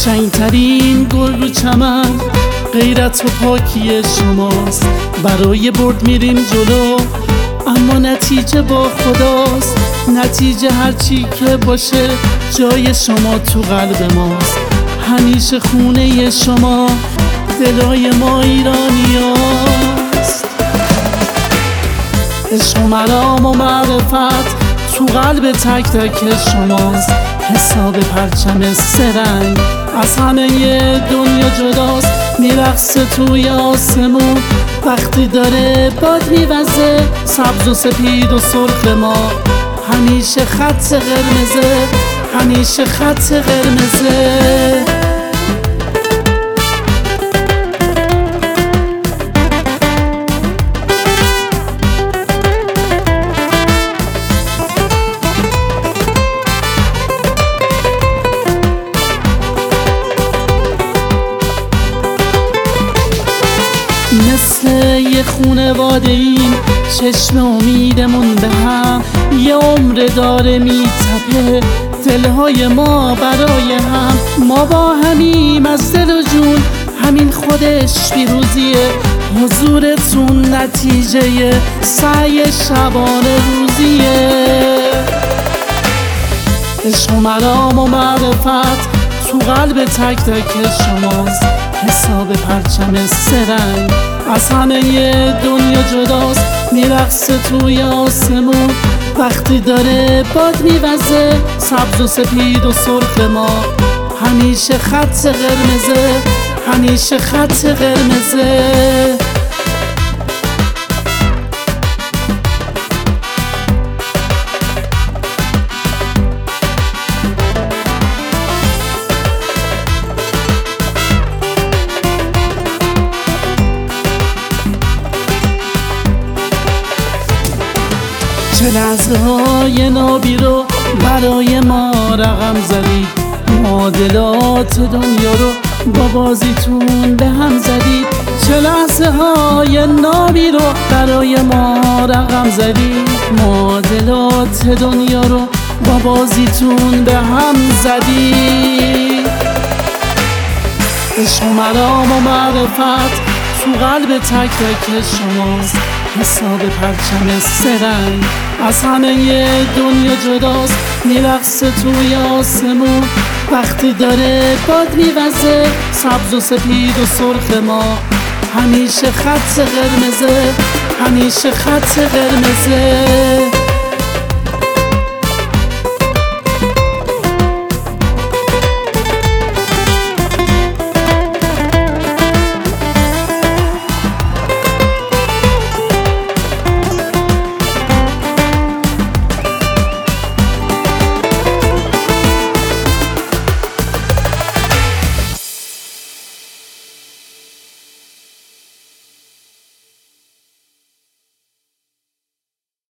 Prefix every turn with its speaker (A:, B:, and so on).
A: قشنگترین گل رو چمن غیرت و پاکی شماست. برای برد میریم جلو اما نتیجه با خداست. نتیجه هرچی که باشه جای شما تو قلب ماست. همیشه خونه شما دلای ما ایرانیاست. عشق و مرام و معرفت تو قلب تک تک شماست. حساب پرچم سرنگ از همه دنیا جداست. میرقصه توی آسمون وقتی داره باد میوزه. سبز و سپید و سرخ ما همیشه خط قرمزه، همیشه خط قرمزه. مثل یه خونواده این چشم امیدمون به هم. یه عمر داره میتپه دلهای ما برای هم. ما با همیم از دل و جون، همین خودش پیروزیه. حضورتون نتیجه سعی شبانه روزیه. عشق و مرام و معرفت تو قلب تک تک شماست. حساب پرچم سرنگ از همه دنیا جداست. میرقصه توی آسمون وقتی داره باد میوزه. سبز و سپید و سرخ ما همیشه خط قرمزه، همیشه خط قرمزه. چه لحظه های نابی رو برای ما رقم زدید. معادلات دنیا رو با بازیتون به هم زدید. چه لحظه های نابی رو برای ما رقم زدید. معادلات دنیا رو با بازیتون به هم زدید. عشق و مرام و معرفت تو قلب تک تک شماست. حساب پرچم سرنگ از همه دنیا جداست. میرقصه توی آسمون وقتی داره باد میوزه. سبز و سپید و سرخ ما همیشه خط قرمزه، همیشه خط قرمزه.